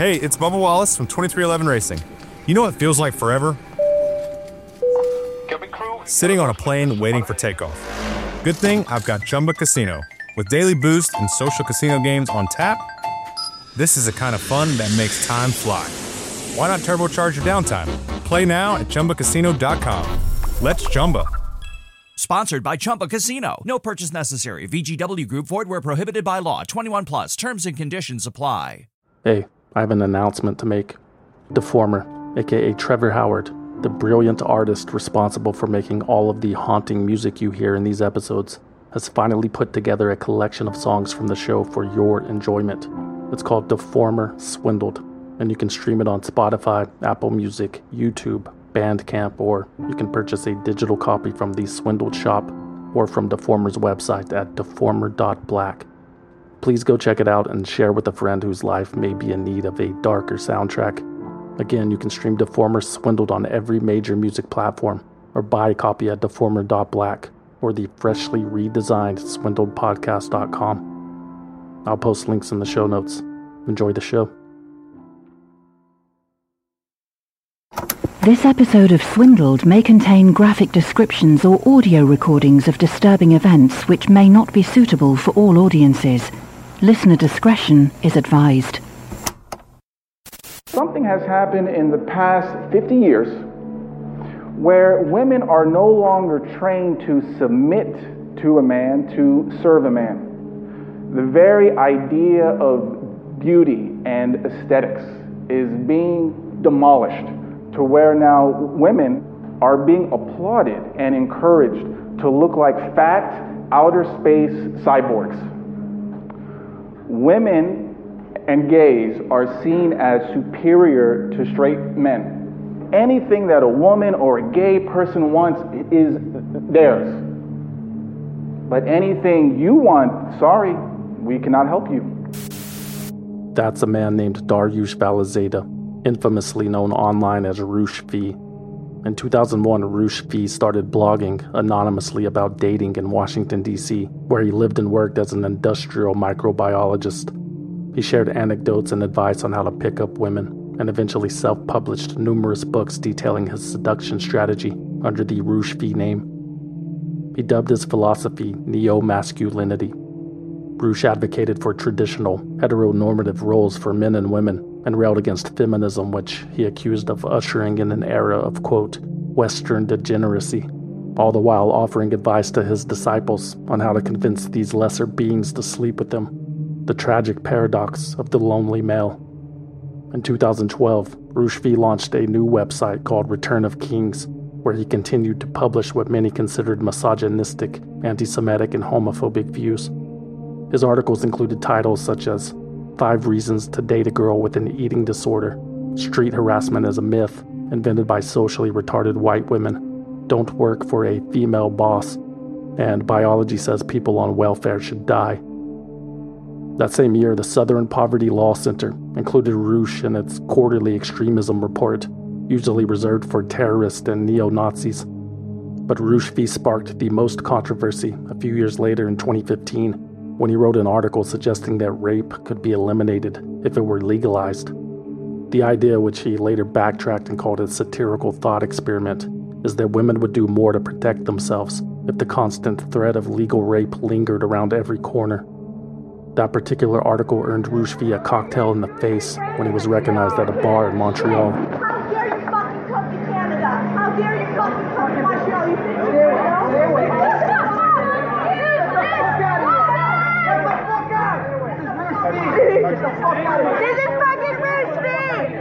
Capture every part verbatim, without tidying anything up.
Hey, it's Bubba Wallace from twenty-three eleven Racing. You know what feels like forever? Sitting on a plane waiting for takeoff. Good thing I've got Chumba Casino. With daily boost and social casino games on tap, this is the kind of fun that makes time fly. Why not turbocharge your downtime? Play now at Chumba Casino dot com. Let's Chumba. Sponsored by Chumba Casino. No purchase necessary. V G W Group. Void where prohibited by law. twenty-one plus. Terms and conditions apply. Hey, I have an announcement to make. Deformer, aka Trevor Howard, the brilliant artist responsible for making all of the haunting music you hear in these episodes, has finally put together a collection of songs from the show for your enjoyment. It's called Deformer Swindled, and you can stream it on Spotify, Apple Music, YouTube, Bandcamp, or you can purchase a digital copy from the Swindled shop or from Deformer's website at deformer dot black. Please go check it out and share with a friend whose life may be in need of a darker soundtrack. Again, you can stream Deformer Swindled on every major music platform or buy a copy at deformer dot black or the freshly redesigned swindled podcast dot com. I'll post links in the show notes. Enjoy the show. This episode of Swindled may contain graphic descriptions or audio recordings of disturbing events which may not be suitable for all audiences. Listener discretion is advised. Something has happened in the past fifty years where women are no longer trained to submit to a man, to serve a man. The very idea of beauty and aesthetics is being demolished to where now women are being applauded and encouraged to look like fat, outer space cyborgs. Women and gays are seen as superior to straight men. Anything that a woman or a gay person wants is theirs. But anything you want, sorry, we cannot help you. That's a man named Dariush Valizada, infamously known online as Roosh V. In two thousand one, Roosh V started blogging anonymously about dating in Washington, D C, where he lived and worked as an industrial microbiologist. He shared anecdotes and advice on how to pick up women, and eventually self-published numerous books detailing his seduction strategy under the Roosh V name. He dubbed his philosophy neo-masculinity. Roosh advocated for traditional, heteronormative roles for men and women, and railed against feminism, which he accused of ushering in an era of, quote, Western degeneracy, all the while offering advice to his disciples on how to convince these lesser beings to sleep with them. The tragic paradox of the lonely male. In two thousand twelve, Roosh V launched a new website called Return of Kings, where he continued to publish what many considered misogynistic, anti-Semitic, and homophobic views. His articles included titles such as Five Reasons to Date a Girl with an Eating Disorder, Street Harassment is a Myth, invented by socially retarded white women, Don't Work for a Female Boss, and Biology Says People on Welfare Should Die. That same year, the Southern Poverty Law Center included Roosh in its quarterly extremism report, usually reserved for terrorists and neo-Nazis. But Roosh V sparked the most controversy a few years later in twenty fifteen, when he wrote an article suggesting that rape could be eliminated if it were legalized. The idea, which he later backtracked and called a satirical thought experiment, is that women would do more to protect themselves if the constant threat of legal rape lingered around every corner. That particular article earned Roosh V a cocktail in the face when he was recognized at a bar in Montreal. How dare you fucking come to Canada? How dare you fucking come to Montreal? You think you This is fucking Roosh V!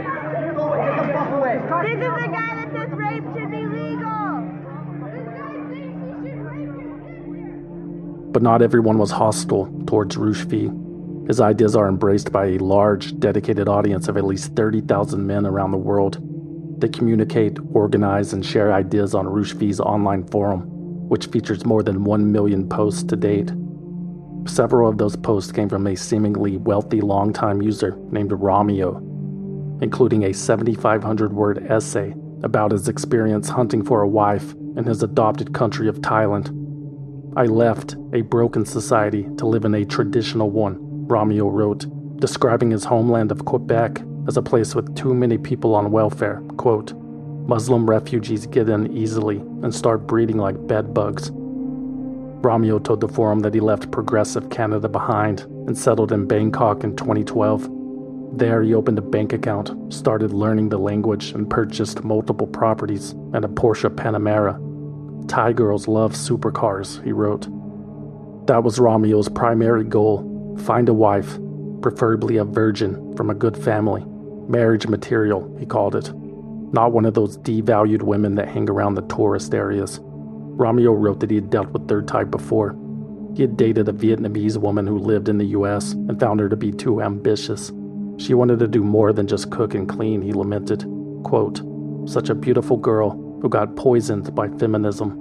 This is the guy that says rape should be legal! This guy thinks he should rape. But not everyone was hostile towards Roosh V. His ideas are embraced by a large, dedicated audience of at least thirty thousand men around the world. They communicate, organize, and share ideas on Roosh V's online forum, which features more than one million posts to date. Several of those posts came from a seemingly wealthy longtime user named Romeo, including a seventy-five hundred word essay about his experience hunting for a wife in his adopted country of Thailand. I left a broken society to live in a traditional one, Romeo wrote, describing his homeland of Quebec as a place with too many people on welfare. Quote, Muslim refugees get in easily and start breeding like bed bugs. Romeo told the forum that he left progressive Canada behind and settled in Bangkok in twenty twelve. There, he opened a bank account, started learning the language, and purchased multiple properties and a Porsche Panamera. Thai girls love supercars, he wrote. That was Romeo's primary goal: find a wife, preferably a virgin from a good family. Marriage material, he called it. Not one of those devalued women that hang around the tourist areas. Romeo wrote that he had dealt with third type before. He had dated a Vietnamese woman who lived in the U S and found her to be too ambitious. She wanted to do more than just cook and clean, he lamented. Quote, such a beautiful girl who got poisoned by feminism.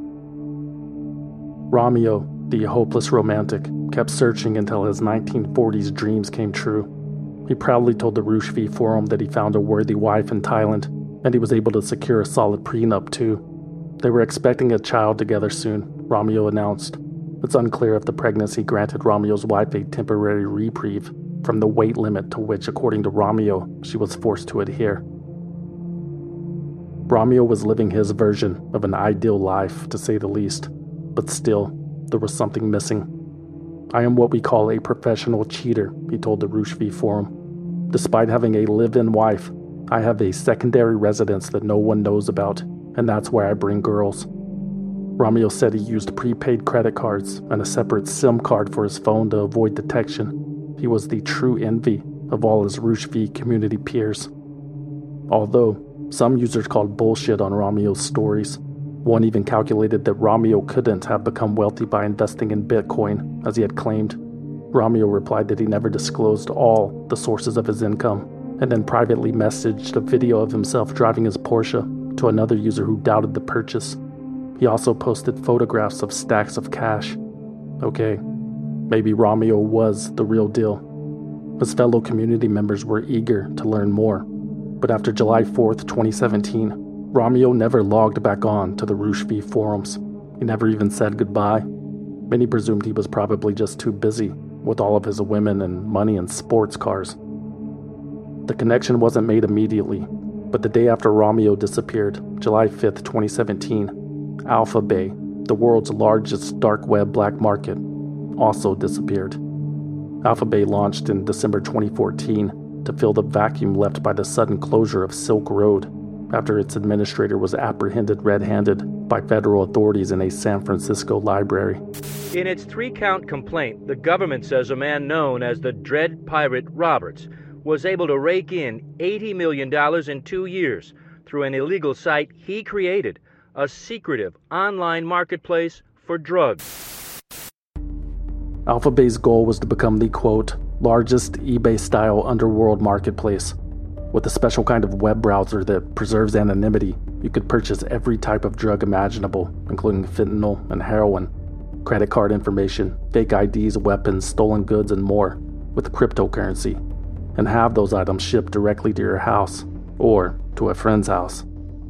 Romeo, the hopeless romantic, kept searching until his nineteen forties dreams came true. He proudly told the Roosh V forum that he found a worthy wife in Thailand, and he was able to secure a solid prenup too. They were expecting a child together soon, Romeo announced. It's unclear if the pregnancy granted Romeo's wife a temporary reprieve from the weight limit to which, according to Romeo, she was forced to adhere. Romeo was living his version of an ideal life, to say the least, but still, there was something missing. I am what we call a professional cheater, he told the Roosh V forum. Despite having a live-in wife, I have a secondary residence that no one knows about, and that's where I bring girls. Romeo said he used prepaid credit cards and a separate SIM card for his phone to avoid detection. He was the true envy of all his Roosh V community peers. Although, some users called bullshit on Romeo's stories. One even calculated that Romeo couldn't have become wealthy by investing in Bitcoin, as he had claimed. Romeo replied that he never disclosed all the sources of his income, and then privately messaged a video of himself driving his Porsche to another user who doubted the purchase. He also posted photographs of stacks of cash. Okay, maybe Romeo was the real deal. His fellow community members were eager to learn more, but after July fourth, twenty seventeen, Romeo never logged back on to the Roosh V forums. He never even said goodbye. Many presumed he was probably just too busy with all of his women and money and sports cars. The connection wasn't made immediately, but the day after Romeo disappeared, July fifth, twenty seventeen, Alphabay, the world's largest dark web black market, also disappeared. Alphabay launched in December twenty fourteen to fill the vacuum left by the sudden closure of Silk Road after its administrator was apprehended red-handed by federal authorities in a San Francisco library. In its three-count complaint, the government says a man known as the Dread Pirate Roberts was able to rake in eighty million dollars in two years through an illegal site he created, a secretive online marketplace for drugs. Alphabay's goal was to become the, quote, largest eBay-style underworld marketplace. With a special kind of web browser that preserves anonymity, you could purchase every type of drug imaginable, including fentanyl and heroin, credit card information, fake I Ds, weapons, stolen goods, and more, with cryptocurrency, and have those items shipped directly to your house, or to a friend's house.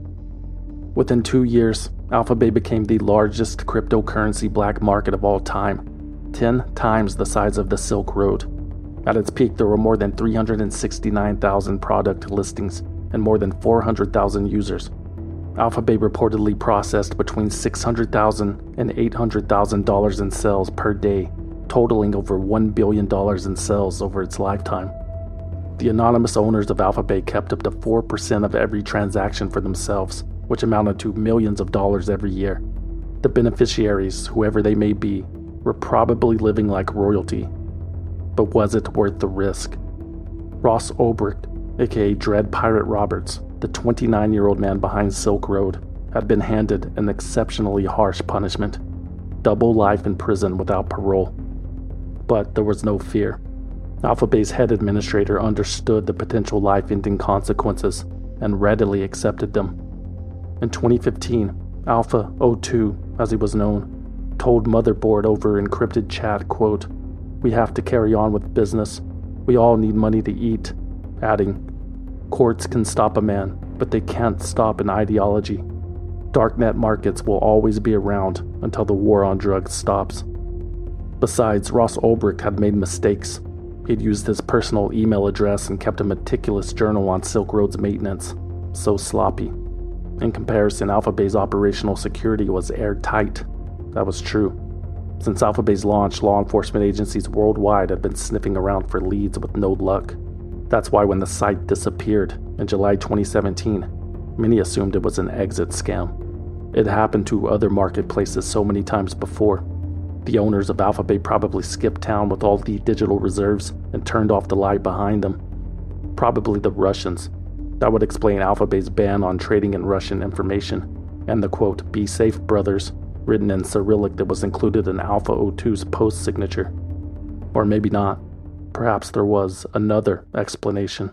Within two years, Alphabay became the largest cryptocurrency black market of all time, ten times the size of the Silk Road. At its peak, there were more than three hundred sixty-nine thousand product listings and more than four hundred thousand users. Alphabay reportedly processed between six hundred thousand dollars and eight hundred thousand dollars in sales per day, totaling over one billion dollars in sales over its lifetime. The anonymous owners of Alphabay kept up to four percent of every transaction for themselves, which amounted to millions of dollars every year. The beneficiaries, whoever they may be, were probably living like royalty. But was it worth the risk? Ross Ulbricht, aka Dread Pirate Roberts, the twenty-nine-year-old man behind Silk Road, had been handed an exceptionally harsh punishment: double life in prison without parole. But there was no fear. Alphabay's head administrator understood the potential life-ending consequences and readily accepted them. In twenty fifteen, Alpha oh two, as he was known, told Motherboard over encrypted chat, quote, "We have to carry on with business. We all need money to eat," adding, "Courts can stop a man, but they can't stop an ideology. Darknet markets will always be around until the war on drugs stops." Besides, Ross Ulbricht had made mistakes. He'd used his personal email address and kept a meticulous journal on Silk Road's maintenance. So sloppy. In comparison, AlphaBay's operational security was airtight. That was true. Since AlphaBay's launch, law enforcement agencies worldwide had been sniffing around for leads with no luck. That's why when the site disappeared in July twenty seventeen, many assumed it was an exit scam. It happened to other marketplaces so many times before. The owners of AlphaBay probably skipped town with all the digital reserves and turned off the light behind them. Probably the Russians. That would explain AlphaBay's ban on trading in Russian information, and the quote, "Be safe, brothers," written in Cyrillic that was included in Alpha O two's post signature. Or maybe not. Perhaps there was another explanation.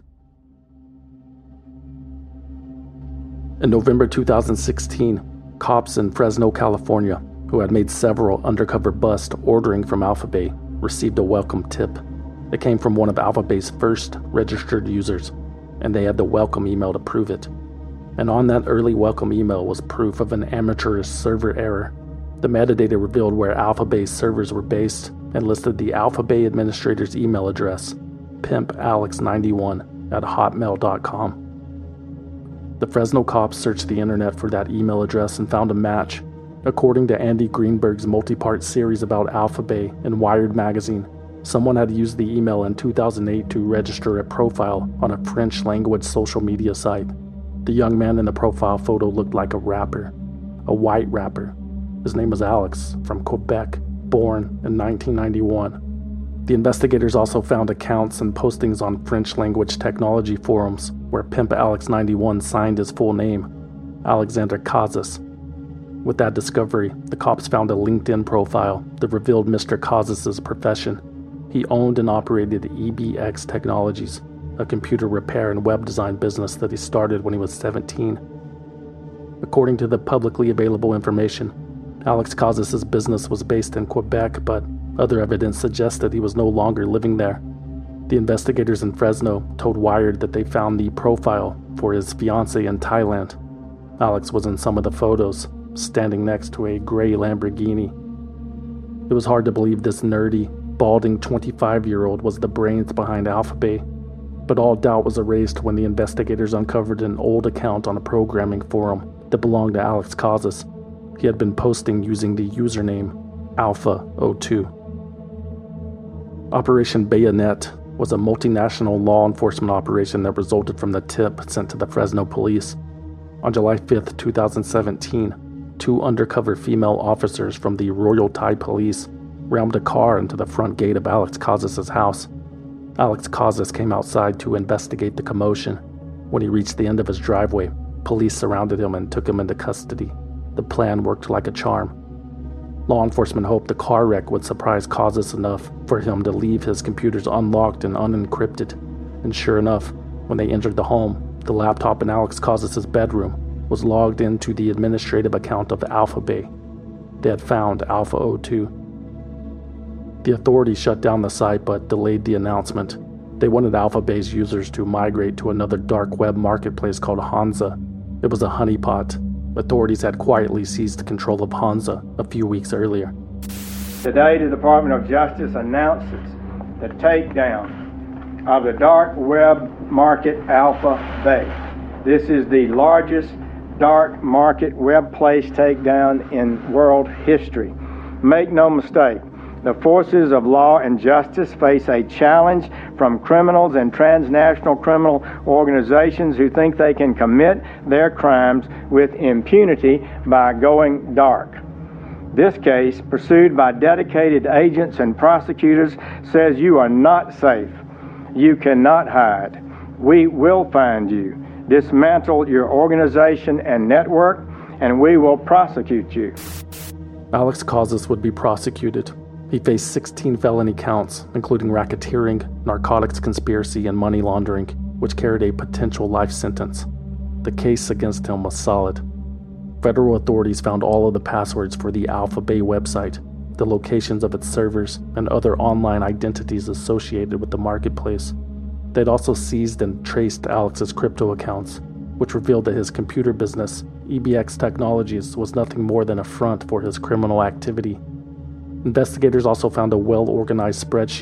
In November two thousand sixteen, cops in Fresno, California, who had made several undercover busts ordering from AlphaBay, received a welcome tip. It came from one of AlphaBay's first registered users, and they had the welcome email to prove it. And on that early welcome email was proof of an amateurish server error. The metadata revealed where AlphaBay's servers were based and listed the AlphaBay administrator's email address, pimp alex ninety-one at hotmail dot com. The Fresno cops searched the internet for that email address and found a match. According to Andy Greenberg's multi-part series about AlphaBay in Wired magazine, someone had used the email in two thousand eight to register a profile on a French-language social media site. The young man in the profile photo looked like a rapper, a white rapper. His name was Alex, from Quebec, born in nineteen ninety-one. The investigators also found accounts and postings on French-language technology forums where Pimp Alex ninety-one signed his full name, Alexander Kazas. With that discovery, the cops found a LinkedIn profile that revealed Mister Kazas' profession. He owned and operated E B X Technologies, a computer repair and web design business that he started when he was seventeen. According to the publicly available information, Alex Kazas' business was based in Quebec, but other evidence suggested he was no longer living there. The investigators in Fresno told Wired that they found the profile for his fiancée in Thailand. Alex was in some of the photos, standing next to a gray Lamborghini. It was hard to believe this nerdy, balding twenty-five-year-old was the brains behind AlphaBay, but all doubt was erased when the investigators uncovered an old account on a programming forum that belonged to Alex Kazas. He had been posting using the username Alpha O two. Operation Bayonet was a multinational law enforcement operation that resulted from the tip sent to the Fresno police. On July fifth, two thousand seventeen, two undercover female officers from the Royal Thai Police rammed a car into the front gate of Alex Kazas' house. Alex Kazas came outside to investigate the commotion. When he reached the end of his driveway, police surrounded him and took him into custody. The plan worked like a charm. Law enforcement hoped the car wreck would surprise Kazas enough for him to leave his computers unlocked and unencrypted. And sure enough, when they entered the home, the laptop in Alex Kazas' bedroom was logged into the administrative account of AlphaBay. They had found Alpha O two. The authorities shut down the site but delayed the announcement. They wanted AlphaBay's users to migrate to another dark web marketplace called Hansa. It was a honeypot. Authorities had quietly seized control of Hansa a few weeks earlier. Today, the Department of Justice announces the takedown of the dark web market AlphaBay. This is the largest dark market web place takedown in world history. Make no mistake, the forces of law and justice face a challenge from criminals and transnational criminal organizations who think they can commit their crimes with impunity by going dark. This case, pursued by dedicated agents and prosecutors, says you are not safe. You cannot hide. We will find you, dismantle your organization and network, and we will prosecute you. Alex Kazas would be prosecuted. He faced sixteen felony counts, including racketeering, narcotics conspiracy, and money laundering, which carried a potential life sentence. The case against him was solid. Federal authorities found all of the passwords for the AlphaBay website, the locations of its servers, and other online identities associated with the marketplace. They'd also seized and traced Alex's crypto accounts, which revealed that his computer business, E B X Technologies, was nothing more than a front for his criminal activity. Investigators also found a well-organized spreadsheet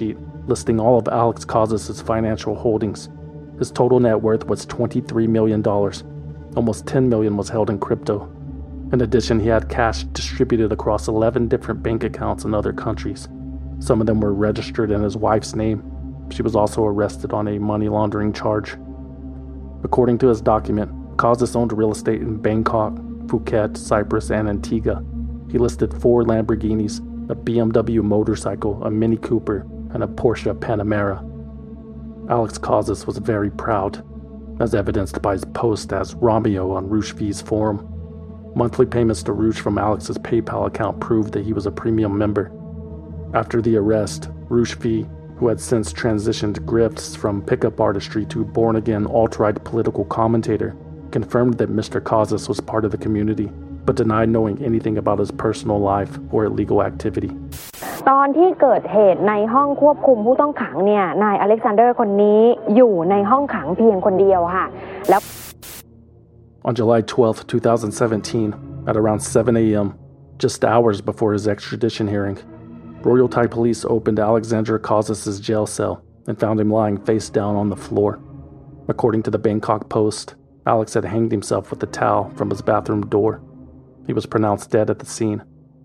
listing all of Alex Causas' financial holdings. His total net worth was twenty-three million dollars. Almost ten million dollars was held in crypto. In addition, he had cash distributed across eleven different bank accounts in other countries. Some of them were registered in his wife's name. She was also arrested on a money laundering charge. According to his document, Causas owned real estate in Bangkok, Phuket, Cyprus, and Antigua. He listed four Lamborghinis, a B M W motorcycle, a Mini Cooper, and a Porsche Panamera. Alex Causas was very proud, as evidenced by his post as Romeo on RooshV's forum. Monthly payments to Roosh from Alex's PayPal account proved that he was a premium member. After the arrest, RooshV, who had since transitioned grifts from pickup artistry to born-again alt-right political commentator, confirmed that Mister Causas was part of the community, but denied knowing anything about his personal life or illegal activity. ตอนที่เกิดเหตุในห้องควบคุมผู้ต้องขังเนี่ยนายอเล็กซานเดอร์คนนี้อยู่ในห้องขังเพียงคนเดียวค่ะแล้ว On July twelfth, twenty seventeen, at around seven a.m., just hours before his extradition hearing, Royal Thai police opened Alexander Causas' jail cell and found him lying face down on the floor. According to the Bangkok Post, Alex had hanged himself with a towel from his bathroom door. He was pronounced dead at the scene.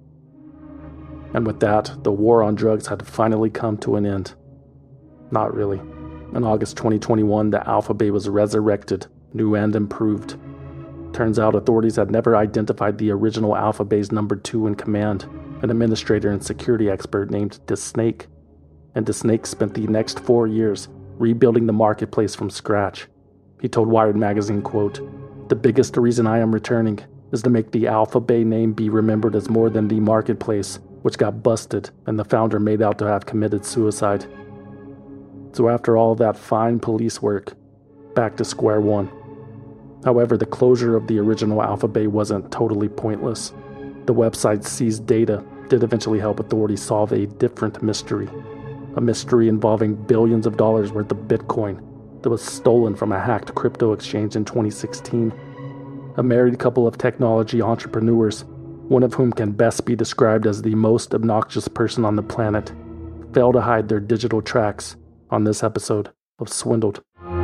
And with that, the war on drugs had finally come to an end. Not really. In August twenty twenty-one, the Alpha Bay was resurrected, new and improved. Turns out authorities had never identified the original Alpha Bay's number two in command, an administrator and security expert named DeSnake. And DeSnake spent the next four years rebuilding the marketplace from scratch. He told Wired magazine, quote, "The biggest reason I am returning is to make the Alpha Bay name be remembered as more than the marketplace, which got busted and the founder made out to have committed suicide." So after all that fine police work, back to square one. However, the closure of the original Alpha Bay wasn't totally pointless. The website's seized data did eventually help authorities solve a different mystery. A mystery involving billions of dollars worth of Bitcoin that was stolen from a hacked crypto exchange in twenty sixteen. A married couple of technology entrepreneurs, one of whom can best be described as the most obnoxious person on the planet, fail to hide their digital tracks on this episode of Swindled.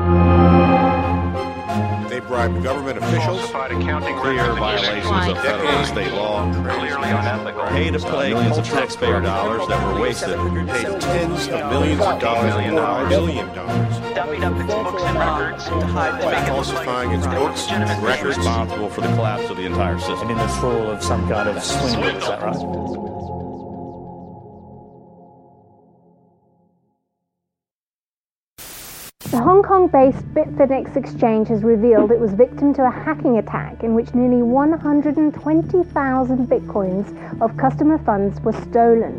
They bribed government officials, clear violations of federal and state law, clearly unethical, pay to play millions of taxpayer dollars that were wasted, paid tens of millions of dollars, million dollars, million dollars, dummied up its books and records to hide by falsifying its books and records, responsible for the collapse of the entire system. And in this role of some kind of swindle, is that right? The Hong Kong-based Bitfinex exchange has revealed it was victim to a hacking attack in which nearly one hundred twenty thousand bitcoins of customer funds were stolen.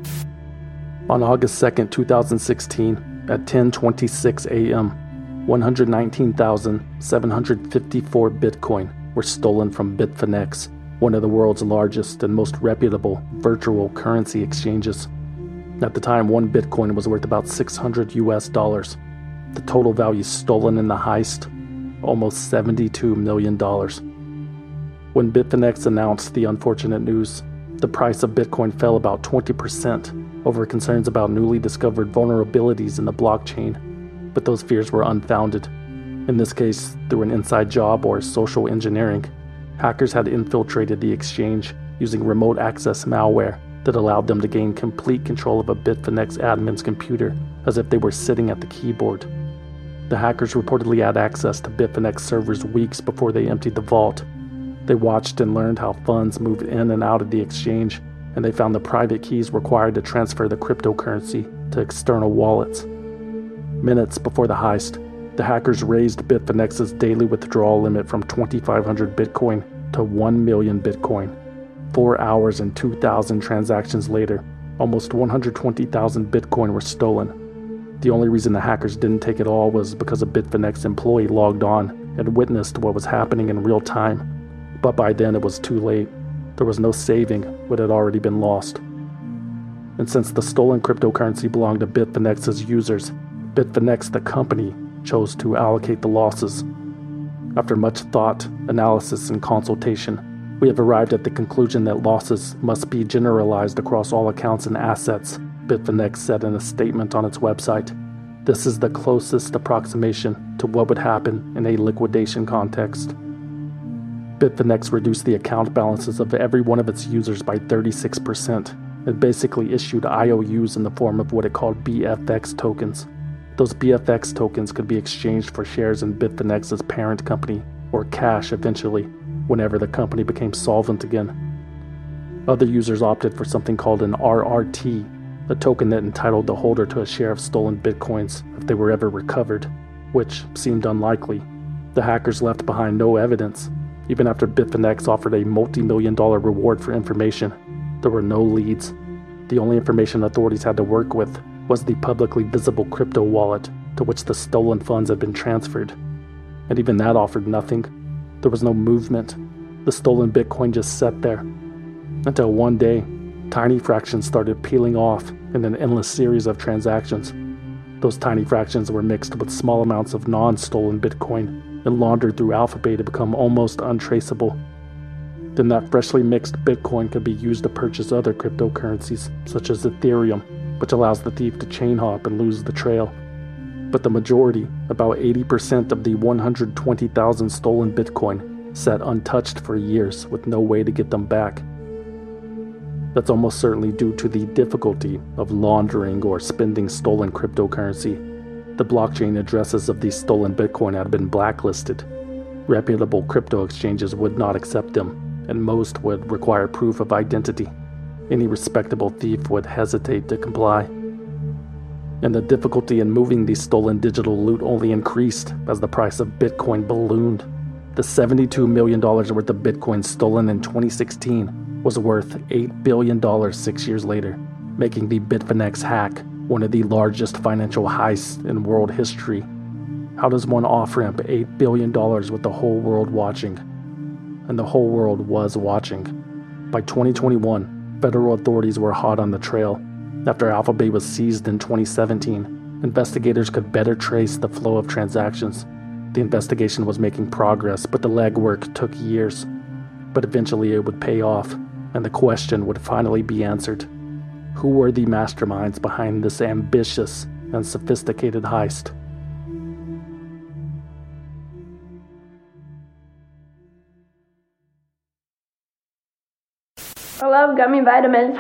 On August second, twenty sixteen, at ten twenty-six a.m., one hundred nineteen thousand seven hundred fifty-four Bitcoin were stolen from Bitfinex, one of the world's largest and most reputable virtual currency exchanges. At the time, one Bitcoin was worth about six hundred U S dollars. The total value stolen in the heist, almost seventy-two million dollars. When Bitfinex announced the unfortunate news, the price of Bitcoin fell about twenty percent over concerns about newly discovered vulnerabilities in the blockchain, but those fears were unfounded. In this case, through an inside job or social engineering, hackers had infiltrated the exchange using remote access malware that allowed them to gain complete control of a Bitfinex admin's computer as if they were sitting at the keyboard. The hackers reportedly had access to Bitfinex servers weeks before they emptied the vault. They watched and learned how funds moved in and out of the exchange, and they found the private keys required to transfer the cryptocurrency to external wallets. Minutes before the heist, the hackers raised Bitfinex's daily withdrawal limit from twenty-five hundred Bitcoin to one million Bitcoin. Four hours and two thousand transactions later, almost one hundred twenty thousand Bitcoin were stolen. The only reason the hackers didn't take it all was because a Bitfinex employee logged on and witnessed what was happening in real time. But by then it was too late. There was no saving what had already been lost. And since the stolen cryptocurrency belonged to Bitfinex's users, Bitfinex, the company, chose to allocate the losses. After much thought, analysis, and consultation, we have arrived at the conclusion that losses must be generalized across all accounts and assets Bitfinex said in a statement on its website. This is the closest approximation to what would happen in a liquidation context. Bitfinex reduced the account balances of every one of its users by thirty-six percent and basically issued I O Us in the form of what it called B F X tokens. Those B F X tokens could be exchanged for shares in Bitfinex's parent company or cash eventually, whenever the company became solvent again. Other users opted for something called an R R T, a token that entitled the holder to a share of stolen bitcoins if they were ever recovered, which seemed unlikely. The hackers left behind no evidence. Even after Bitfinex offered a multi-million dollar reward for information, there were no leads. The only information authorities had to work with was the publicly visible crypto wallet to which the stolen funds had been transferred. And even that offered nothing. There was no movement. The stolen Bitcoin just sat there. Until one day, tiny fractions started peeling off in an endless series of transactions. Those tiny fractions were mixed with small amounts of non-stolen Bitcoin and laundered through Alphabay to become almost untraceable. Then that freshly mixed Bitcoin could be used to purchase other cryptocurrencies, such as Ethereum, which allows the thief to chain hop and lose the trail. But the majority, about eighty percent of the one hundred twenty thousand stolen Bitcoin, sat untouched for years with no way to get them back. That's almost certainly due to the difficulty of laundering or spending stolen cryptocurrency. The blockchain addresses of these stolen Bitcoin had been blacklisted. Reputable crypto exchanges would not accept them, and most would require proof of identity. Any respectable thief would hesitate to comply. And the difficulty in moving the stolen digital loot only increased as the price of Bitcoin ballooned. The seventy-two million dollars worth of Bitcoin stolen in twenty sixteen was worth eight billion dollars six years later, making the Bitfinex hack one of the largest financial heists in world history. How does one off-ramp eight billion dollars with the whole world watching? And the whole world was watching. By twenty twenty-one, federal authorities were hot on the trail. After Alphabay was seized in twenty seventeen, investigators could better trace the flow of transactions. The investigation was making progress, but the legwork took years. But eventually it would pay off, and the question would finally be answered. Who were the masterminds behind this ambitious and sophisticated heist? I love gummy vitamins.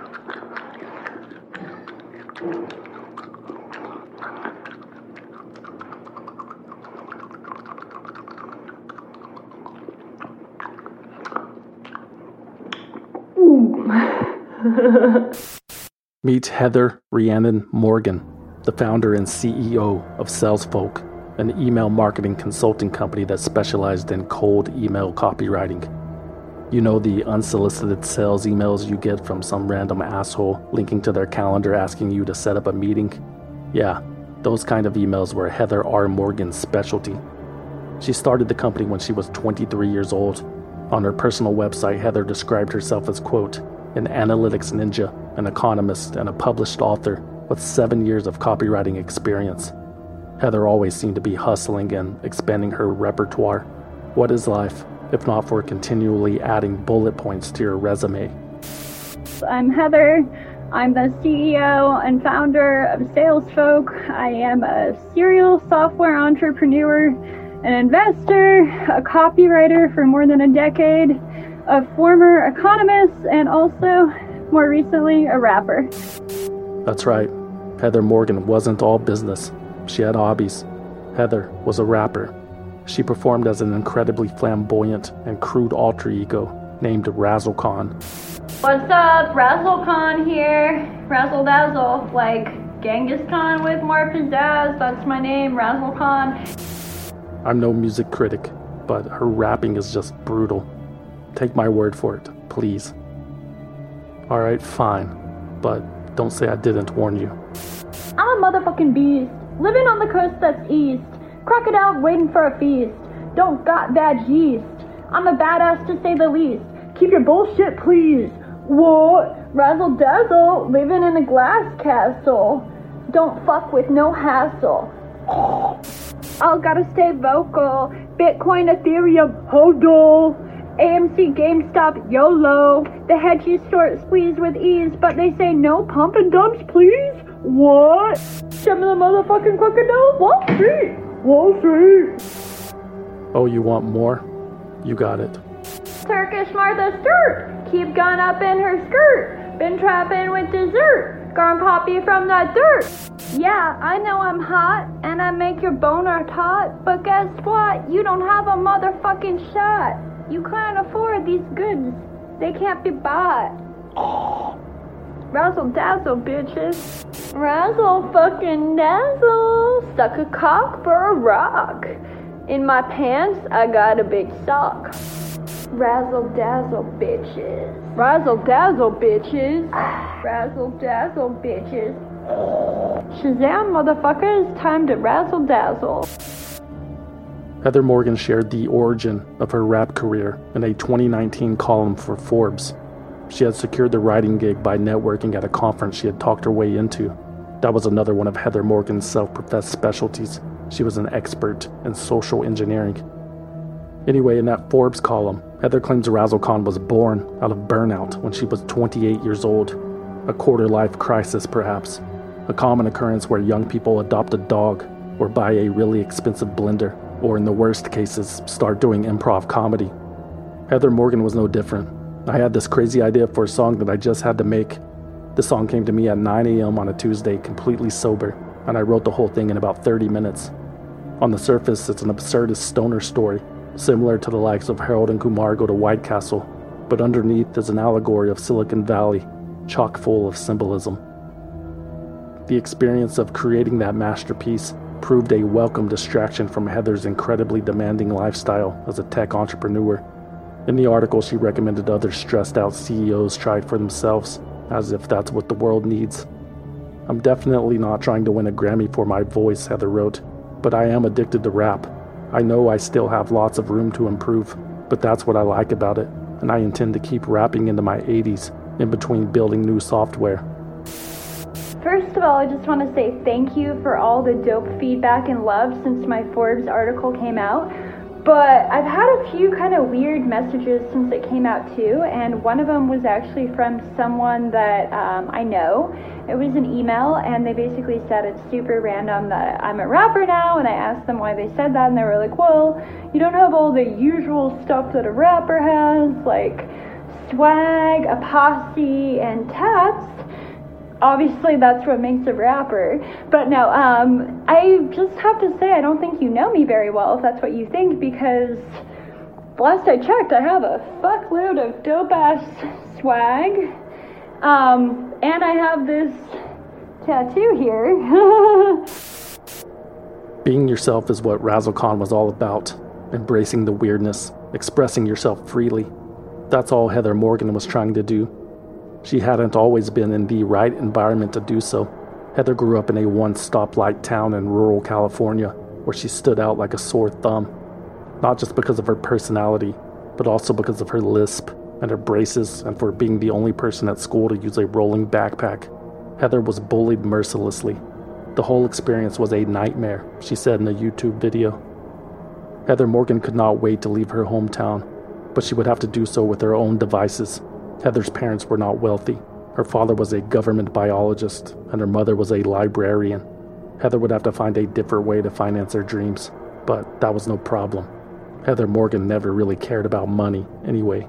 Meet Heather Rhiannon Morgan, the founder and C E O of SalesFolk, an email marketing consulting company that specialized in cold email copywriting. You know, the unsolicited sales emails you get from some random asshole linking to their calendar asking you to set up a meeting? Yeah, those kind of emails were Heather R. Morgan's specialty. She started the company when she was twenty-three years old. On her personal website, Heather described herself as, quote, an analytics ninja, an economist, and a published author with seven years of copywriting experience. Heather always seemed to be hustling and expanding her repertoire. What is life, if not for continually adding bullet points to your resume? I'm Heather. I'm the C E O and founder of SalesFolk. I am a serial software entrepreneur, an investor, a copywriter for more than a decade, a former economist, and also, more recently, a rapper. That's right. Heather Morgan wasn't all business. She had hobbies. Heather was a rapper. She performed as an incredibly flamboyant and crude alter ego named Razzle Khan. What's up? Razzle Khan here. Razzle Dazzle. Like Genghis Khan with more pizzazz. That's my name, Razzle Khan. I'm no music critic, but her rapping is just brutal. Take my word for it, please. Alright, fine, but don't say I didn't warn you. I'm a motherfucking beast, living on the coast that's east. Crocodile waiting for a feast. Don't got bad yeast. I'm a badass to say the least. Keep your bullshit, please. What? Razzle dazzle, living in a glass castle. Don't fuck with no hassle. Oh, gotta stay vocal. Bitcoin, Ethereum, hodl. A M C, GameStop, YOLO. The hedgy store squeeze with ease, but they say no pump and dumps, please. What? Some of the motherfucking crocodiles? Wall Street. Wall Street. Oh, you want more? You got it. Turkish Martha Stewart. Keep gun up in her skirt. Been trapping with dessert. Gone poppy from that dirt. Yeah, I know I'm hot, and I make your boner taut, but guess what? You don't have a motherfucking shot. You can't afford these goods. They can't be bought. Oh. Razzle dazzle, bitches. Razzle fucking dazzle. Suck a cock for a rock. In my pants, I got a big sock. Razzle dazzle, bitches. Razzle dazzle, bitches. Razzle dazzle, bitches. Shazam, motherfuckers, time to razzle dazzle. Heather Morgan shared the origin of her rap career in a twenty nineteen column for Forbes. She had secured the writing gig by networking at a conference she had talked her way into. That was another one of Heather Morgan's self-professed specialties. She was an expert in social engineering. Anyway, in that Forbes column, Heather claims RazzleCon was born out of burnout when she was twenty-eight years old. A quarter-life crisis, perhaps. A common occurrence where young people adopt a dog or buy a really expensive blender, or in the worst cases, start doing improv comedy. Heather Morgan was no different. I had this crazy idea for a song that I just had to make. The song came to me at nine a.m. on a Tuesday, completely sober, and I wrote the whole thing in about thirty minutes. On the surface, it's an absurdist stoner story, similar to the likes of Harold and Kumar Go to White Castle, but underneath is an allegory of Silicon Valley, chock full of symbolism. The experience of creating that masterpiece proved a welcome distraction from Heather's incredibly demanding lifestyle as a tech entrepreneur. In the article, she recommended other stressed-out C E Os try it for themselves, as if that's what the world needs. I'm definitely not trying to win a Grammy for my voice, Heather wrote, but I am addicted to rap. I know I still have lots of room to improve, but that's what I like about it, and I intend to keep rapping into my eighties, in between building new software. First of all, I just want to say thank you for all the dope feedback and love since my Forbes article came out. But I've had a few kind of weird messages since it came out too, and one of them was actually from someone that um, I know. It was an email, and they basically said it's super random that I'm a rapper now, and I asked them why they said that, and they were like, well, you don't have all the usual stuff that a rapper has, like swag, a posse, and tats. Obviously, that's what makes a rapper. But no, um, I just have to say, I don't think you know me very well, if that's what you think, because last I checked, I have a fuckload of dope-ass swag. Um, and I have this tattoo here. Being yourself is what RazzleCon was all about. Embracing the weirdness, expressing yourself freely. That's all Heather Morgan was trying to do. She hadn't always been in the right environment to do so. Heather grew up in a one-stoplight town in rural California, where she stood out like a sore thumb. Not just because of her personality, but also because of her lisp and her braces, and for being the only person at school to use a rolling backpack. Heather was bullied mercilessly. The whole experience was a nightmare, she said in a YouTube video. Heather Morgan could not wait to leave her hometown, but she would have to do so with her own devices. Heather's parents were not wealthy. Her father was a government biologist, and her mother was a librarian. Heather would have to find a different way to finance her dreams, but that was no problem. Heather Morgan never really cared about money, anyway.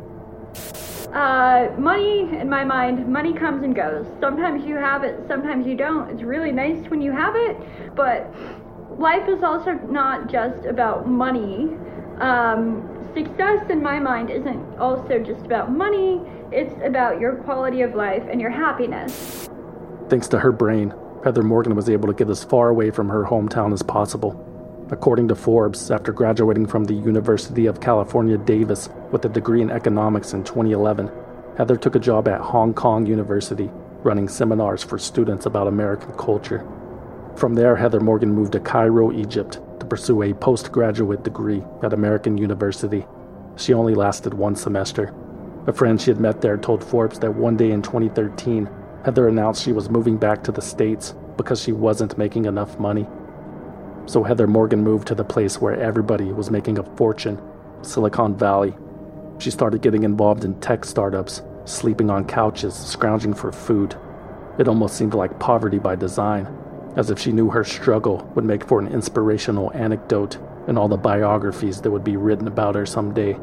Uh, money, in my mind, money comes and goes. Sometimes you have it, sometimes you don't. It's really nice when you have it, but life is also not just about money. Um, success, in my mind, isn't also just about money. It's about your quality of life and your happiness. Thanks to her brain, Heather Morgan was able to get as far away from her hometown as possible. According to Forbes, after graduating from the University of California, Davis with a degree in economics in twenty eleven, Heather took a job at Hong Kong University, running seminars for students about American culture. From there, Heather Morgan moved to Cairo, Egypt, to pursue a postgraduate degree at American University. She only lasted one semester. A friend she had met there told Forbes that one day in twenty thirteen, Heather announced she was moving back to the States because she wasn't making enough money. So Heather Morgan moved to the place where everybody was making a fortune, Silicon Valley. She started getting involved in tech startups, sleeping on couches, scrounging for food. It almost seemed like poverty by design, as if she knew her struggle would make for an inspirational anecdote in all the biographies that would be written about her someday.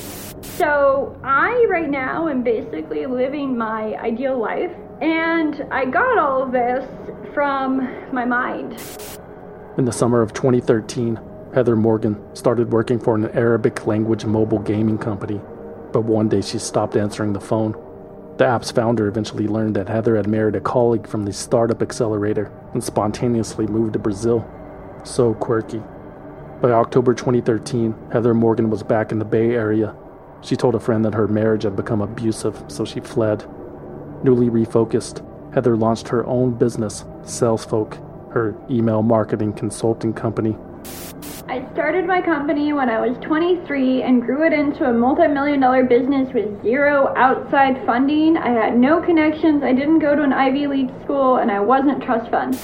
So I, right now, am basically living my ideal life, and I got all of this from my mind. In the summer of twenty thirteen, Heather Morgan started working for an Arabic language mobile gaming company, but one day she stopped answering the phone. The app's founder eventually learned that Heather had married a colleague from the startup accelerator and spontaneously moved to Brazil. So quirky. By October twenty thirteen, Heather Morgan was back in the Bay Area. She told a friend that her marriage had become abusive, so she fled. Newly refocused, Heather launched her own business, SalesFolk, her email marketing consulting company. I started my company when I was twenty-three and grew it into a multi-million dollar business with zero outside funding. I had no connections, I didn't go to an Ivy League school, and I wasn't trust fund.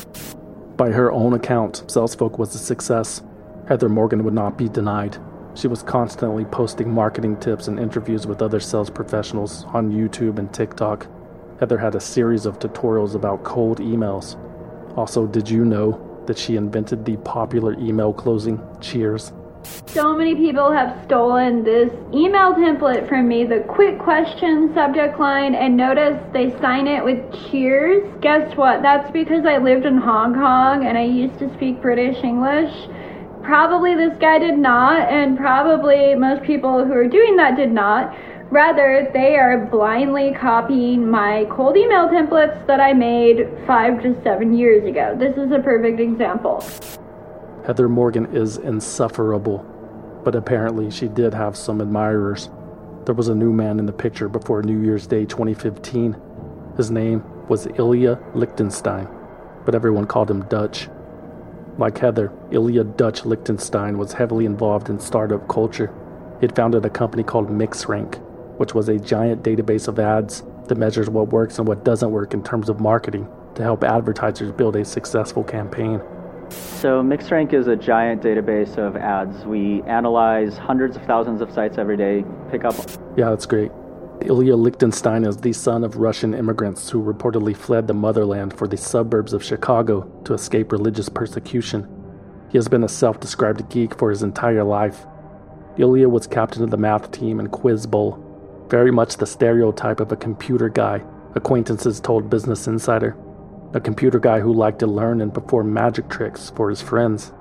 By her own account, SalesFolk was a success. Heather Morgan would not be denied. She was constantly posting marketing tips and interviews with other sales professionals on YouTube and TikTok. Heather had a series of tutorials about cold emails. Also, did you know that she invented the popular email closing, Cheers? So many people have stolen this email template from me, the quick question subject line, and notice they sign it with Cheers. Guess what? That's because I lived in Hong Kong and I used to speak British English. Probably this guy did not, and probably most people who are doing that did not. Rather, they are blindly copying my cold email templates that I made five to seven years ago. This is a perfect example. Heather Morgan is insufferable, but apparently she did have some admirers. There was a new man in the picture before New Year's Day twenty fifteen. His name was Ilya Lichtenstein, but everyone called him Dutch. Like Heather, Ilya Dutch Lichtenstein was heavily involved in startup culture. He had founded a company called MixRank, which was a giant database of ads that measures what works and what doesn't work in terms of marketing to help advertisers build a successful campaign. So MixRank is a giant database of ads. We analyze hundreds of thousands of sites every day, pick up... Yeah, that's great. Ilya Lichtenstein is the son of Russian immigrants who reportedly fled the motherland for the suburbs of Chicago to escape religious persecution. He has been a self-described geek for his entire life. Ilya was captain of the math team in Quiz Bowl, very much the stereotype of a computer guy, acquaintances told Business Insider. A computer guy who liked to learn and perform magic tricks for his friends.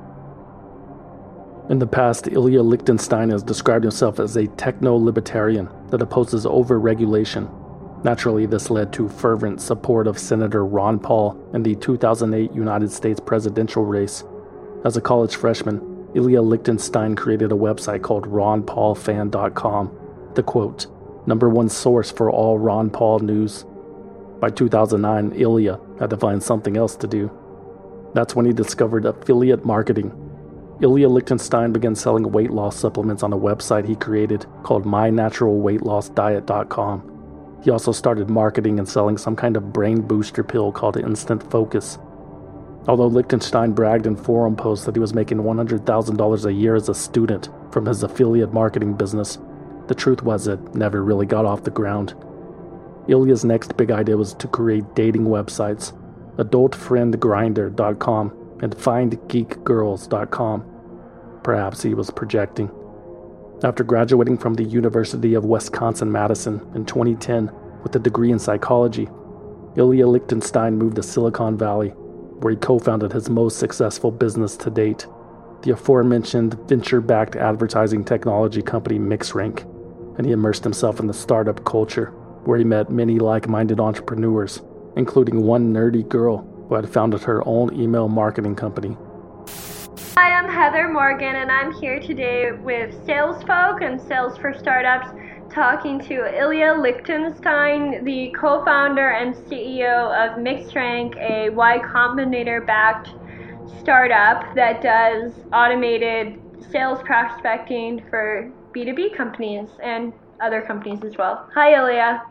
In the past, Ilya Lichtenstein has described himself as a techno-libertarian that opposes over-regulation. Naturally, this led to fervent support of Senator Ron Paul in the two thousand eight United States presidential race. As a college freshman, Ilya Lichtenstein created a website called ron paul fan dot com, the quote, number one source for all Ron Paul news. By two thousand nine, Ilya had to find something else to do. That's when he discovered affiliate marketing. Ilya Lichtenstein began selling weight loss supplements on a website he created called my natural weight loss diet dot com. He also started marketing and selling some kind of brain booster pill called Instant Focus. Although Lichtenstein bragged in forum posts that he was making one hundred thousand dollars a year as a student from his affiliate marketing business, the truth was it never really got off the ground. Ilya's next big idea was to create dating websites, adult friend grinder dot com and find geek girls dot com. Perhaps he was projecting. After graduating from the University of Wisconsin-Madison in twenty ten with a degree in psychology, Ilya Lichtenstein moved to Silicon Valley, where he co-founded his most successful business to date, the aforementioned venture-backed advertising technology company MixRank, and he immersed himself in the startup culture, where he met many like-minded entrepreneurs, including one nerdy girl who had founded her own email marketing company. Hi, I'm Heather Morgan, and I'm here today with SalesFolk and Sales for Startups, talking to Ilya Lichtenstein, the co-founder and C E O of MixRank, a Y Combinator-backed startup that does automated sales prospecting for B two B companies and other companies as well. Hi, Ilya.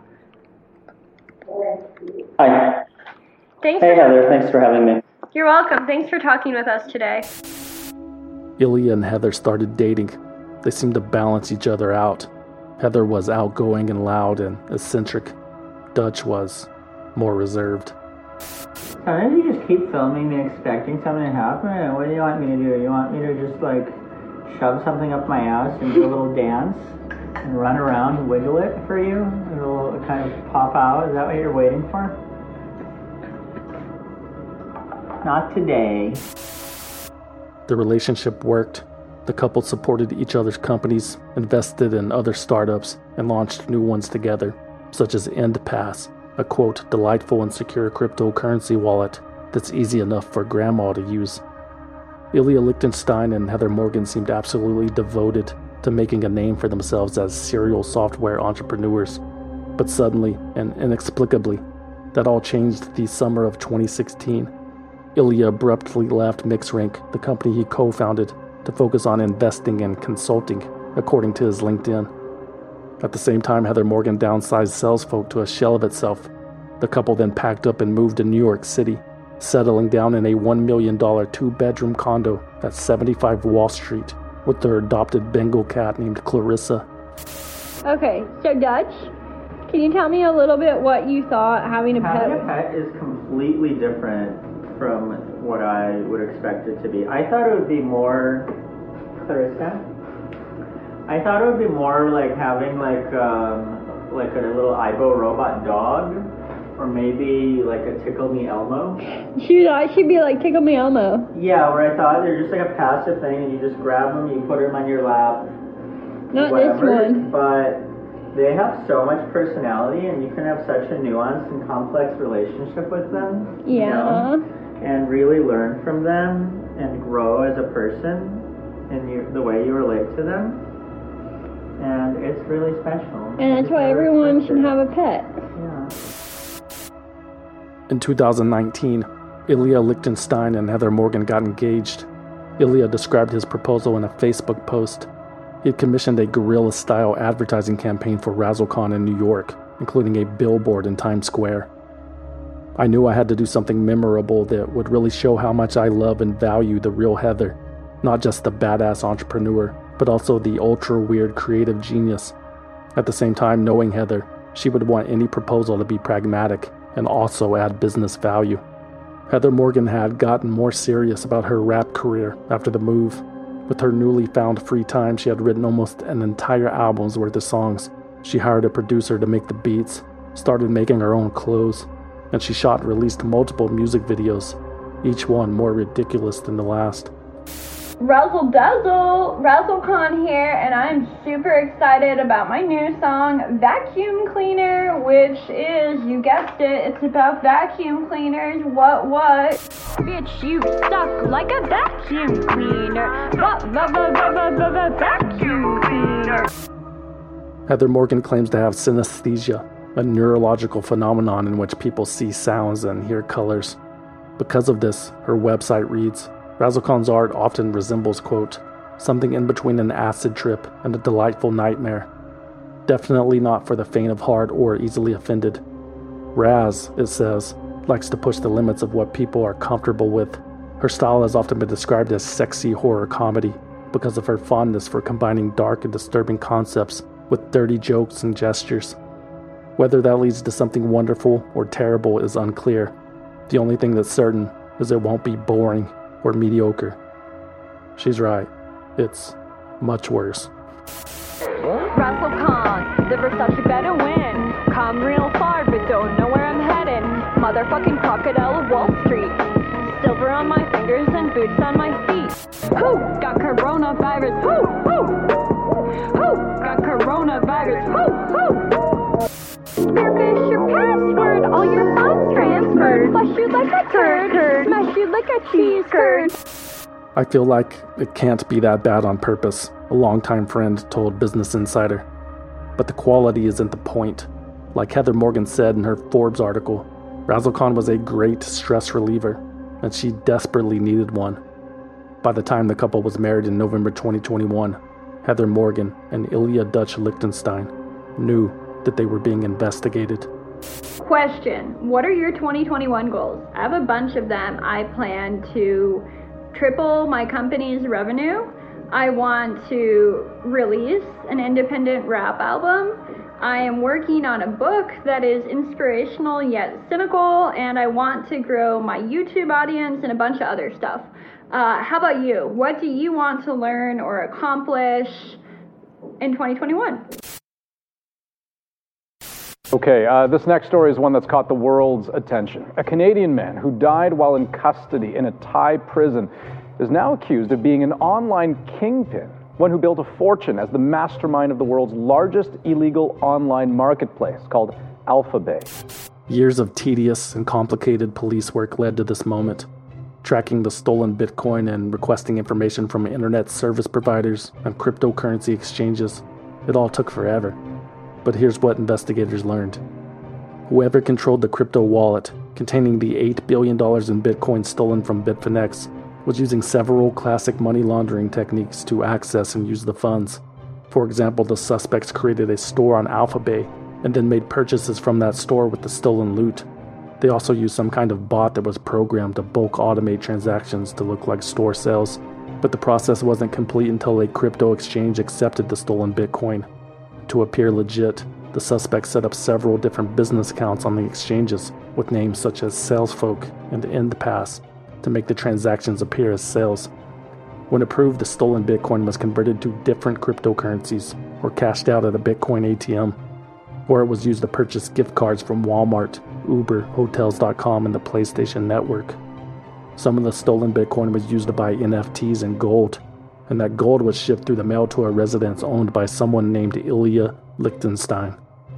Hi. Thanks hey, for Heather. Thanks for having me. You're welcome. Thanks for talking with us today. Ilya and Heather started dating. They seemed to balance each other out. Heather was outgoing and loud and eccentric. Dutch was more reserved. Sometimes you just keep filming me expecting something to happen, and what do you want me to do? You want me to just like shove something up my ass and do a little dance and run around and wiggle it for you? It'll kind of pop out? Is that what you're waiting for? Not today. The relationship worked. The couple supported each other's companies, invested in other startups, and launched new ones together, such as EndPass, a quote, delightful and secure cryptocurrency wallet that's easy enough for grandma to use. Ilya Lichtenstein and Heather Morgan seemed absolutely devoted to making a name for themselves as serial software entrepreneurs. But suddenly and inexplicably, that all changed the summer of twenty sixteen. Ilya abruptly left MixRank, the company he co-founded, to focus on investing and consulting, according to his LinkedIn. At the same time, Heather Morgan downsized SalesFolk to a shell of itself. The couple then packed up and moved to New York City, settling down in a one million dollars two-bedroom condo at seventy-five Wall Street with their adopted Bengal cat named Clarissa. Okay, so Dutch, can you tell me a little bit what you thought having a pet? Having a pet is completely different from what I would expect it to be. I thought it would be more... Clarissa? I thought it would be more like having like um, like a little Aibo robot dog, or maybe like a Tickle Me Elmo. Should I should be like Tickle Me Elmo? Yeah, where I thought they're just like a passive thing, and you just grab them, you put them on your lap. Not whatever. this one. But they have so much personality, and you can have such a nuanced and complex relationship with them. Yeah. You know, and really learn from them and grow as a person in you, the way you relate to them. And it's really special. And that's why everyone should have a pet. Yeah. In two thousand nineteen, Ilya Lichtenstein and Heather Morgan got engaged. Ilya described his proposal in a Facebook post. He had commissioned a guerrilla-style advertising campaign for RazzleCon in New York, including a billboard in Times Square. I knew I had to do something memorable that would really show how much I love and value the real Heather, not just the badass entrepreneur, but also the ultra-weird creative genius. At the same time, knowing Heather, she would want any proposal to be pragmatic and also add business value. Heather Morgan had gotten more serious about her rap career after the move. With her newly found free time, she had written almost an entire album's worth of songs. She hired a producer to make the beats, started making her own clothes, and she shot and released multiple music videos, each one more ridiculous than the last. Razzle Dazzle, RazzleCon here, and I'm super excited about my new song, Vacuum Cleaner, which is, you guessed it, it's about vacuum cleaners. What, what? Bitch, you suck like a vacuum cleaner. Va, va, va, va, va, va, va, vacuum cleaner. Heather Morgan claims to have synesthesia, a neurological phenomenon in which people see sounds and hear colors. Because of this, her website reads, RazzleCon's art often resembles, quote, something in between an acid trip and a delightful nightmare. Definitely not for the faint of heart or easily offended. Raz, it says, likes to push the limits of what people are comfortable with. Her style has often been described as sexy horror comedy because of her fondness for combining dark and disturbing concepts with dirty jokes and gestures. Whether that leads to something wonderful or terrible is unclear. The only thing that's certain is it won't be boring or mediocre. She's right. It's much worse. RazzleCon, the Versace better win. Come real far, but don't know where I'm heading. Motherfucking crocodile of Wall Street. Silver on my fingers and boots on my feet. Who got coronavirus? Who? Who? Who got coronavirus? Who? Who? Spearfish your password, all your funds transferred. Flush you like a turd, turd. Smash you like a cheese curd. I feel like it can't be that bad on purpose, a longtime friend told Business Insider. But the quality isn't the point. Like Heather Morgan said in her Forbes article, RazzleCon was a great stress reliever, and she desperately needed one. By the time the couple was married in November twenty twenty-one, Heather Morgan and Ilya Dutch Lichtenstein knew that they were being investigated. Question, what are your twenty twenty-one goals? I have a bunch of them. I plan to triple my company's revenue. I want to release an independent rap album. I am working on a book that is inspirational yet cynical, and I want to grow my YouTube audience and a bunch of other stuff. Uh, how about you? What do you want to learn or accomplish in twenty twenty-one? Okay, uh, this next story is one that's caught the world's attention. A Canadian man who died while in custody in a Thai prison is now accused of being an online kingpin, one who built a fortune as the mastermind of the world's largest illegal online marketplace called Alphabay. Years of tedious and complicated police work led to this moment. Tracking the stolen Bitcoin and requesting information from internet service providers and cryptocurrency exchanges, it all took forever. But here's what investigators learned. Whoever controlled the crypto wallet containing the eight billion dollars in Bitcoin stolen from Bitfinex was using several classic money laundering techniques to access and use the funds. For example, the suspects created a store on Alphabay and then made purchases from that store with the stolen loot. They also used some kind of bot that was programmed to bulk automate transactions to look like store sales, but the process wasn't complete until a crypto exchange accepted the stolen Bitcoin. To appear legit, the suspects set up several different business accounts on the exchanges with names such as SalesFolk and EndPass to make the transactions appear as sales. When approved, the stolen Bitcoin was converted to different cryptocurrencies or cashed out at a Bitcoin A T M, or it was used to purchase gift cards from Walmart, Uber, Hotels dot com, and the PlayStation Network. Some of the stolen Bitcoin was used to buy N F Ts and gold, and that gold was shipped through the mail to a residence owned by someone named Ilya Lichtenstein.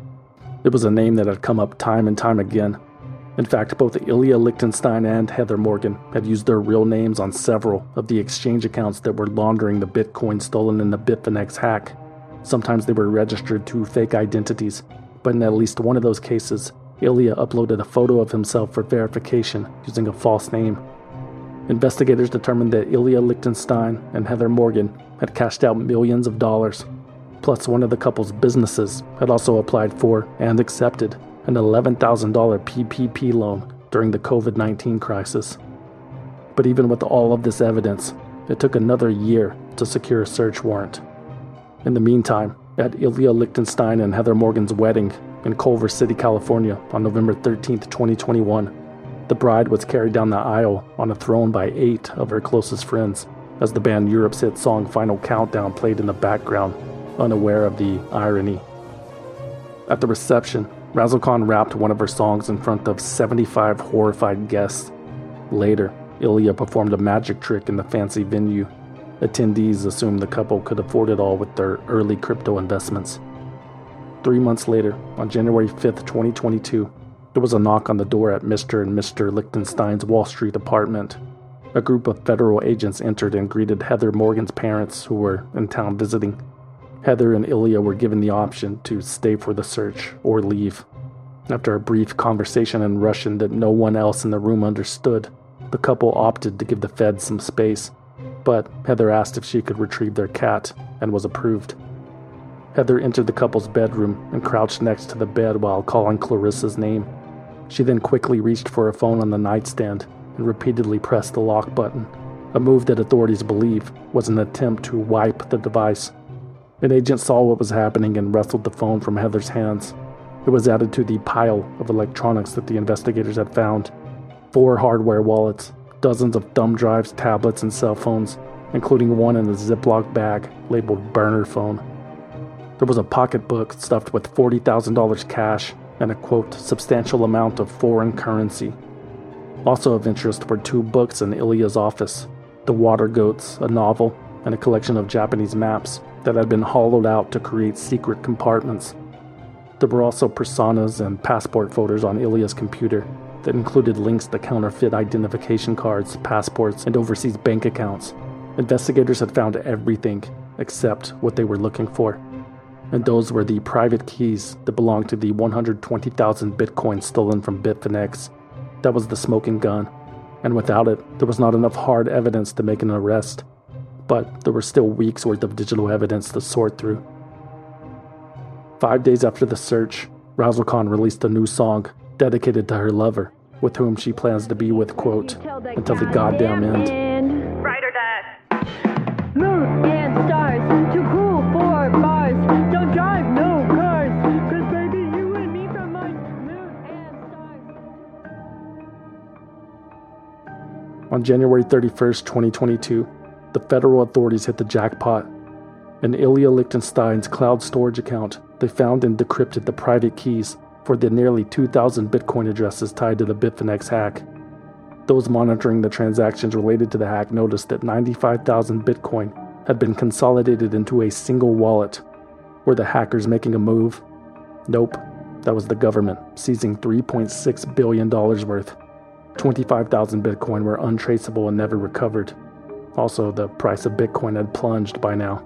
It was a name that had come up time and time again. In fact, both Ilya Lichtenstein and Heather Morgan had used their real names on several of the exchange accounts that were laundering the Bitcoin stolen in the Bitfinex hack. Sometimes they were registered to fake identities, but in at least one of those cases, Ilya uploaded a photo of himself for verification using a false name. Investigators determined that Ilya Lichtenstein and Heather Morgan had cashed out millions of dollars. Plus, one of the couple's businesses had also applied for and accepted an eleven thousand dollars P P P loan during the covid nineteen crisis. But even with all of this evidence, it took another year to secure a search warrant. In the meantime, at Ilya Lichtenstein and Heather Morgan's wedding in Culver City, California on November thirteenth, twenty twenty-one, the bride was carried down the aisle on a throne by eight of her closest friends as the band Europe's hit song Final Countdown played in the background, unaware of the irony. At the reception, Razzle Khan rapped one of her songs in front of seventy-five horrified guests. Later, Ilya performed a magic trick in the fancy venue. Attendees assumed the couple could afford it all with their early crypto investments. Three months later, on January fifth, twenty twenty-two, there was a knock on the door at Mister and Missus Lichtenstein's Wall Street apartment. A group of federal agents entered and greeted Heather Morgan's parents, who were in town visiting. Heather and Ilya were given the option to stay for the search or leave. After a brief conversation in Russian that no one else in the room understood, the couple opted to give the feds some space, but Heather asked if she could retrieve their cat and was approved. Heather entered the couple's bedroom and crouched next to the bed while calling Clarissa's name. She then quickly reached for a phone on the nightstand and repeatedly pressed the lock button, a move that authorities believe was an attempt to wipe the device. An agent saw what was happening and wrestled the phone from Heather's hands. It was added to the pile of electronics that the investigators had found. Four hardware wallets, dozens of thumb drives, tablets, and cell phones, including one in a Ziploc bag labeled burner phone. There was a pocketbook stuffed with forty thousand dollars cash and a, quote, substantial amount of foreign currency. Also of interest were two books in Ilya's office, The Water Goats, a novel, and a collection of Japanese maps that had been hollowed out to create secret compartments. There were also personas and passport photos on Ilya's computer that included links to counterfeit identification cards, passports, and overseas bank accounts. Investigators had found everything except what they were looking for, and those were the private keys that belonged to the one hundred twenty thousand Bitcoin stolen from Bitfinex. That was the smoking gun, and without it, there was not enough hard evidence to make an arrest. But there were still weeks worth of digital evidence to sort through. Five days after the search, Razzle Khan released a new song dedicated to her lover, with whom she plans to be with, quote, until the goddamn end. Ride or die. Move and and stars. Too cool for bars. Don't drive no cars. Cause baby, you and me from Mars, moon, and stars. On January thirty-first, twenty twenty-two, the federal authorities hit the jackpot. In Ilya Lichtenstein's cloud storage account, they found and decrypted the private keys for the nearly two thousand Bitcoin addresses tied to the Bitfinex hack. Those monitoring the transactions related to the hack noticed that ninety-five thousand Bitcoin had been consolidated into a single wallet. Were the hackers making a move? Nope. That was the government, seizing three point six billion dollars worth. twenty-five thousand Bitcoin were untraceable and never recovered. Also, the price of Bitcoin had plunged by now.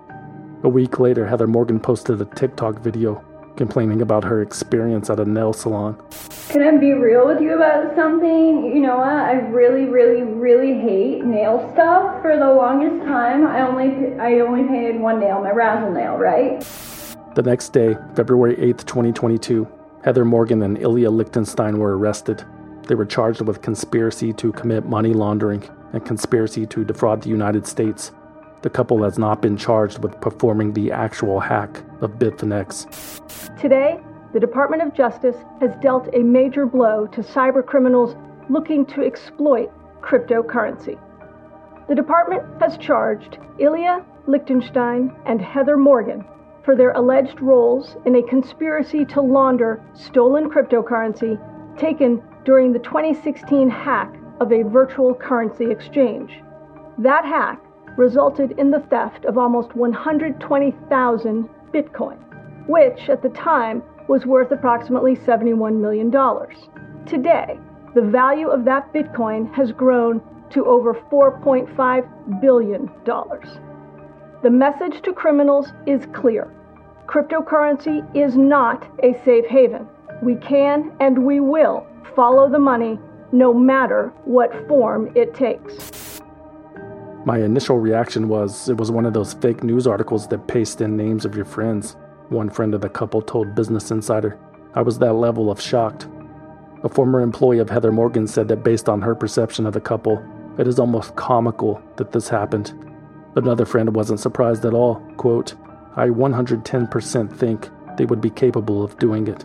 A week later, Heather Morgan posted a TikTok video complaining about her experience at a nail salon. Can I be real with you about something? You know what? I really, really, really hate nail stuff. For the longest time, I only I only painted one nail, my razzle nail, right? The next day, February eighth, twenty twenty-two, Heather Morgan and Ilya Lichtenstein were arrested. They were charged with conspiracy to commit money laundering and conspiracy to defraud the United States. The couple has not been charged with performing the actual hack of Bitfinex. Today, the Department of Justice has dealt a major blow to cyber criminals looking to exploit cryptocurrency. The department has charged Ilya Lichtenstein and Heather Morgan for their alleged roles in a conspiracy to launder stolen cryptocurrency taken during the twenty sixteen hack of a virtual currency exchange. That hack resulted in the theft of almost one hundred twenty thousand Bitcoin, which at the time was worth approximately seventy-one million dollars. Today, the value of that Bitcoin has grown to over four point five billion dollars. The message to criminals is clear. Cryptocurrency is not a safe haven. We can and we will follow the money no matter what form it takes. My initial reaction was it was one of those fake news articles that paste in names of your friends, one friend of the couple told Business Insider. I was that level of shocked. A former employee of Heather Morgan said that based on her perception of the couple, it is almost comical that this happened. Another friend wasn't surprised at all. Quote, I one hundred ten percent think they would be capable of doing it.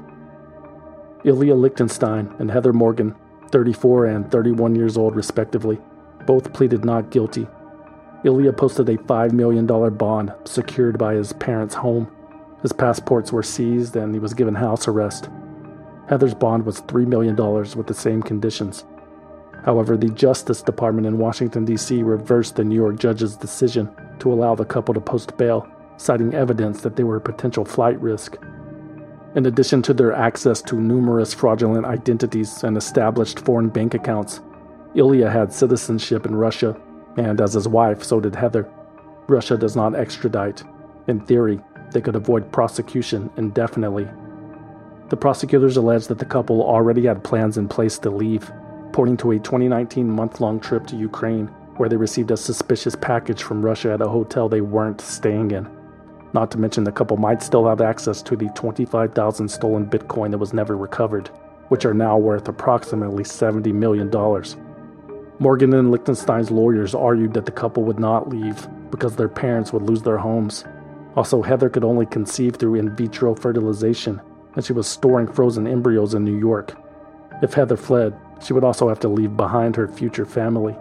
Ilya Lichtenstein and Heather Morgan, thirty-four and thirty-one years old respectively, both pleaded not guilty. Ilya posted a five million dollars bond secured by his parents' home. His passports were seized and he was given house arrest. Heather's bond was three million dollars with the same conditions. However, the Justice Department in Washington, D C reversed the New York judge's decision to allow the couple to post bail, citing evidence that they were a potential flight risk. In addition to their access to numerous fraudulent identities and established foreign bank accounts, Ilya had citizenship in Russia, and as his wife, so did Heather. Russia does not extradite. In theory, they could avoid prosecution indefinitely. The prosecutors alleged that the couple already had plans in place to leave, pointing to a twenty nineteen month-long trip to Ukraine, where they received a suspicious package from Russia at a hotel they weren't staying in. Not to mention the couple might still have access to the twenty-five thousand stolen Bitcoin that was never recovered, which are now worth approximately seventy million dollars. Morgan and Lichtenstein's lawyers argued that the couple would not leave because their parents would lose their homes. Also, Heather could only conceive through in vitro fertilization, and she was storing frozen embryos in New York. If Heather fled, she would also have to leave behind her future family.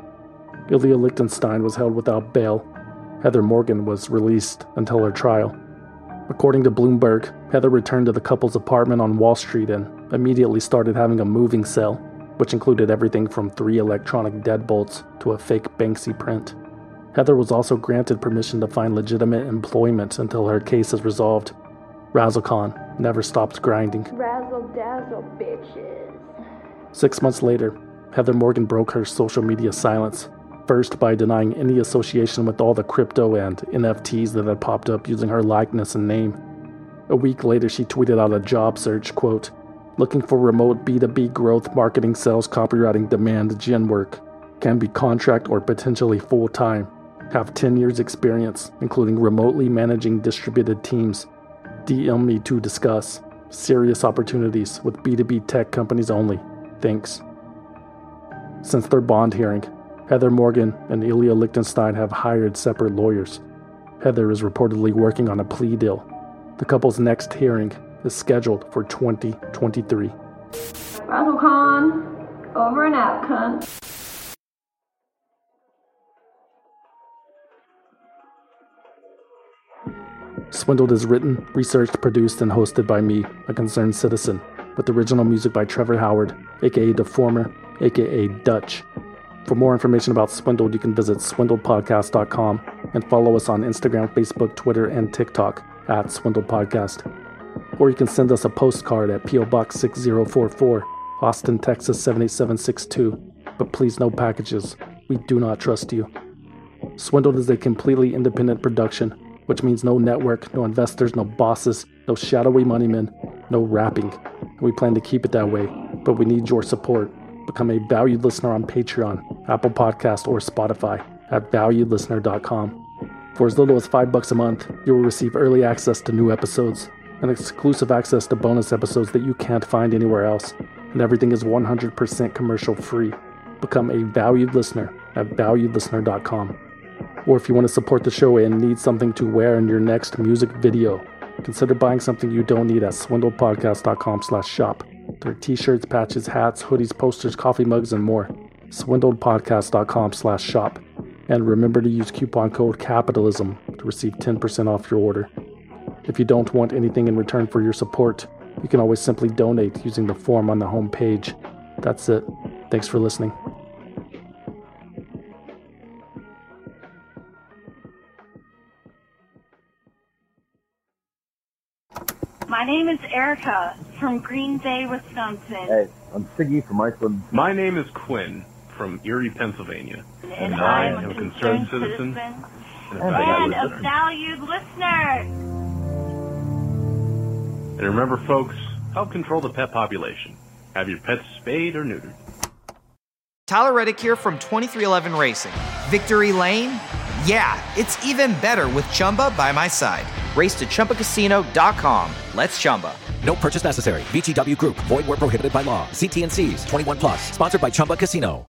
Ilya Lichtenstein was held without bail. Heather Morgan was released until her trial. According to Bloomberg, Heather returned to the couple's apartment on Wall Street and immediately started having a moving cell, which included everything from three electronic deadbolts to a fake Banksy print. Heather was also granted permission to find legitimate employment until her case is resolved. Razzlecon never stopped grinding. Razzle dazzle, bitches. Six months later, Heather Morgan broke her social media silence, first by denying any association with all the crypto and N F Ts that had popped up using her likeness and name. A week later, she tweeted out a job search, quote, looking for remote B two B growth, marketing, sales, copywriting, demand gen work. Can be contract or potentially full-time. Have ten years experience, including remotely managing distributed teams. D M me to discuss. Serious opportunities with B two B tech companies only. Thanks. Since their bond hearing, Heather Morgan and Ilya Lichtenstein have hired separate lawyers. Heather is reportedly working on a plea deal. The couple's next hearing is scheduled for twenty twenty-three. Razzle Khan, over and out, cunt. Swindled is written, researched, produced, and hosted by me, a concerned citizen, with original music by Trevor Howard, aka Deformer, aka Dutch. For more information about Swindled, you can visit swindled podcast dot com and follow us on Instagram, Facebook, Twitter, and TikTok at Swindled Podcast. Or you can send us a postcard at P O Box six zero four four, Austin, Texas seven eight seven six two. But please, no packages. We do not trust you. Swindled is a completely independent production, which means no network, no investors, no bosses, no shadowy moneymen, no rapping. And we plan to keep it that way, but we need your support. Become a valued listener on Patreon, Apple Podcast, or Spotify at valued listener dot com. For as little as five bucks a month, you will receive early access to new episodes and exclusive access to bonus episodes that you can't find anywhere else. And everything is one hundred percent commercial free. Become a valued listener at valued listener dot com. Or if you want to support the show and need something to wear in your next music video, consider buying something you don't need at swindled podcast dot com slash shop. There are t-shirts, patches, hats, hoodies, posters, coffee mugs, and more. swindled podcast dot com slash shop. And remember to use coupon code CAPITALISM to receive ten percent off your order. If you don't want anything in return for your support, you can always simply donate using the form on the home page. That's it. Thanks for listening. My name is Erica from Green Bay, Wisconsin. Hey, I'm Siggy from Iceland. My name is Quinn from Erie, Pennsylvania. And, and I am a concerned citizen, citizen and, and a, a valued listener. And remember, folks, help control the pet population. Have your pets spayed or neutered. Tyler Reddick here from twenty-three eleven Racing. Victory Lane? Yeah, it's even better with Chumba by my side. Race to Chumba Casino dot com. Let's Chumba. No purchase necessary. V G W Group. Void where prohibited by law. See T and C's. twenty-one plus. Sponsored by Chumba Casino.